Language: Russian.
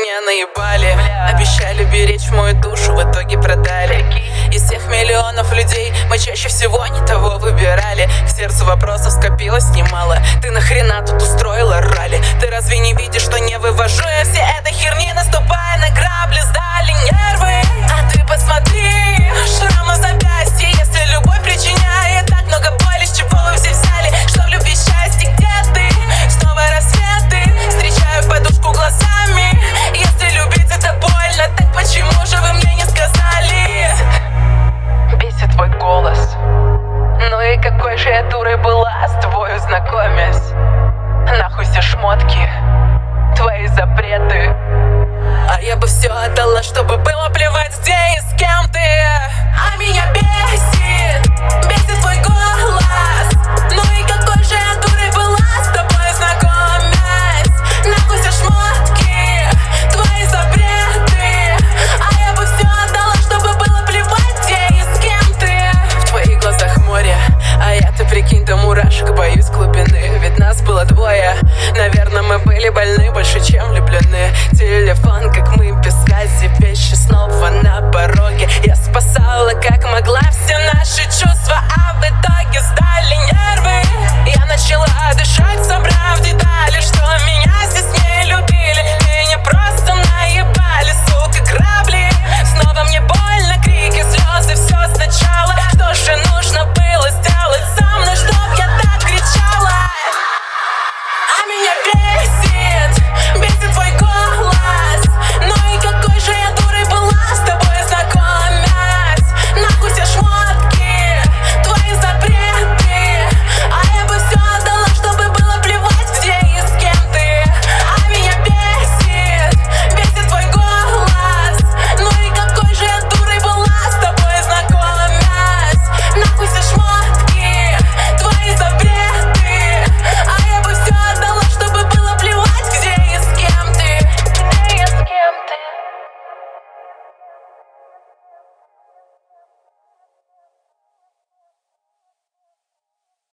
меня наебали. Обещали беречь мою душу, в итоге продали. Из всех миллионов людей мы чаще всего не того выбирали. К сердцу вопросов скопилось немало. Ты нахрена тут устроила ралли? Ты разве не видишь, что не вывожу я все этой херни, наступая на грабли, сдали нервы? А ты посмотри, шрам на запястье. Если любовь причиняет так много боли, с чего вы все взяли? Что в любви счастье, где ты? Снова рассветы, встречаю подушку глазами. Если любить это больно, так почему же вы мне не сказали? Бесит твой голос. Ну и какой же я дурой была с тобою знакомясь. Нахуй все шмотки, твои запреты. А я бы все отдала, чтобы было плевать, где и с кем ты. А меня бесит твой голос. Ну и какой же я дурой была с тобой знакомясь. Нахуй все шмотки, твои запреты. А я бы все отдала, чтобы было плевать, где и с кем ты. В твоих глазах море, а я-то, прикинь, до мурашек боюсь глубины. Ведь нас было двое, наверное, мы были больны больше, чем влюблены. Телефон как